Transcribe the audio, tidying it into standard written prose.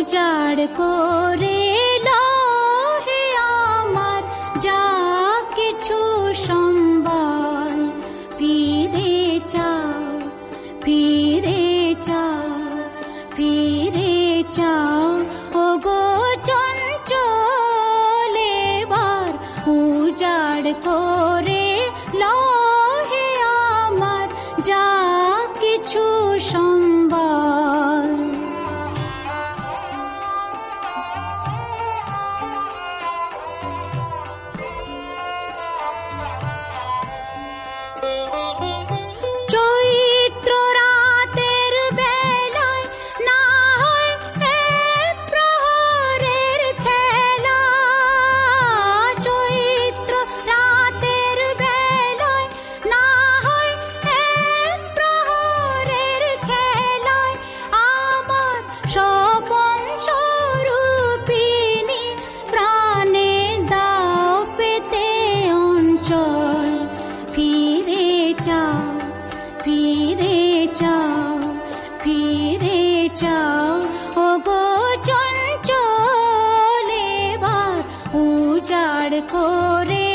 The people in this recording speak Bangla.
উজাড় করে লহে আমার যা কিছু সম্বল, ফিরে চাও, ফিরে চাও, ফিরে চাও, ওগো চঞ্চল এবার উজাড় করে লহে আমার যা কিছু সম্বল। চৈত্র রাতের বেলায় না হয় এক প্রহরের খেলা, চৈত্র রাতের বেলায় না হয় এক প্রহরের খেলায় আমার স্বপন স্বরূপিণী প্রাণে দাও পেতে অঞ্চল, ফিরে চাও, ফিরে চাও, ফিরে চাও, ওগো চঞ্চল এবার উজাড় করে